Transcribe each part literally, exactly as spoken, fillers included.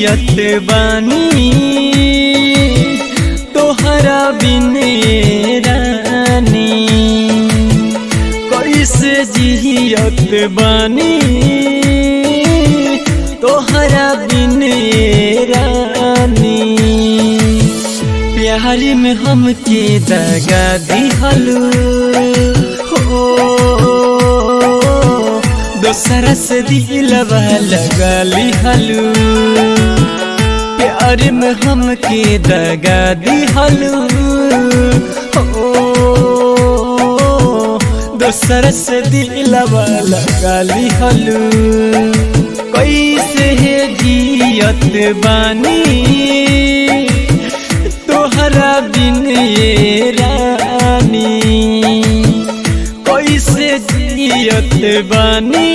जियत बानी तोहरा बिन रानी, कैसे जियत बानी तोहरा बिन रानी। प्यार में हमके दगा दिहलू हो, दोसरा से दिलवा लगा लिहलू। प्यार में हमके दगा दिहलू हो, दोसरा से दिलवा लगा लिहलू। कैसे है जियत बानी तोहरा बिन ये रानी, कैसे जियत बानी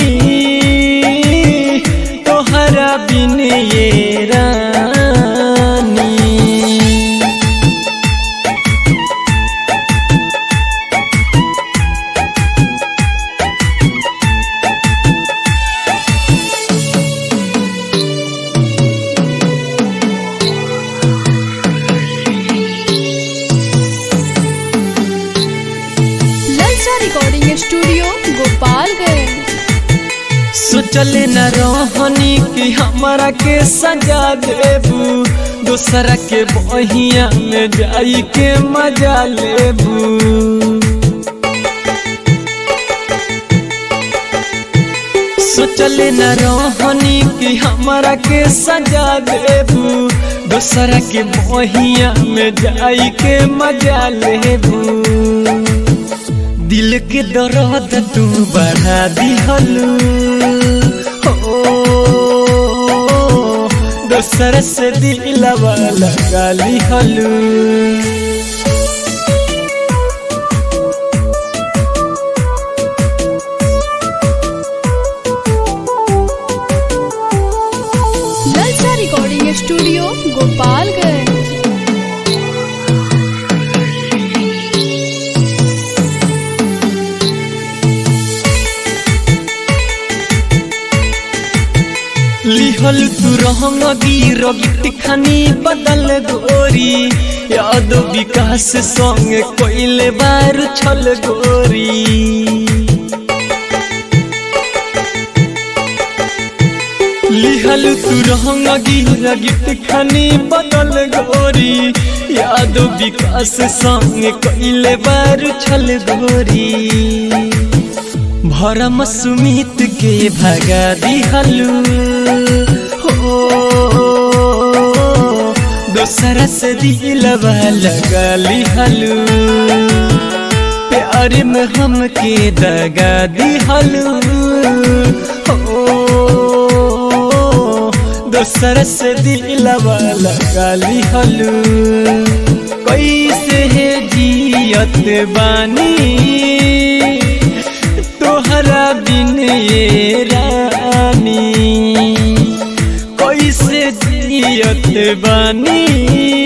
तोहरा बिन ये रानी। Recording studio Gopalganj. सोचले न रहनी कि हमारा के सजा देबू, दूसरा के बहिया में जाई के मजा लेबू। सोचले न रहनी कि हमारा के सजा देबू, दूसरा के बहिया में जाई के मजा लेबू। दिल के दर्द तू बढ़ा दिहलू हो, दोसर से दिलवा लगा लिहलू। ललचा रिकॉर्डिंग स्टूडियो गोपालगंज। लिहल तू रहंगी रगित खानी बदल गोरी, याद विकास संग कोइले बार छल गोरी। लिहल तू रहंगी रगित खानी बदल गोरी, याद विकास संग कोइले बार छल गोरी। भरम सुमित के भगा दिहलू हो, दोसरा से दिलवा लगा लिहलू। प्यार में हमके दगा दिहलू हो, दोसरा से दिलवा लगा लिहलू। कैसे है जियत बानी तोहरा बिन ये रानी, कैसे जियत बानी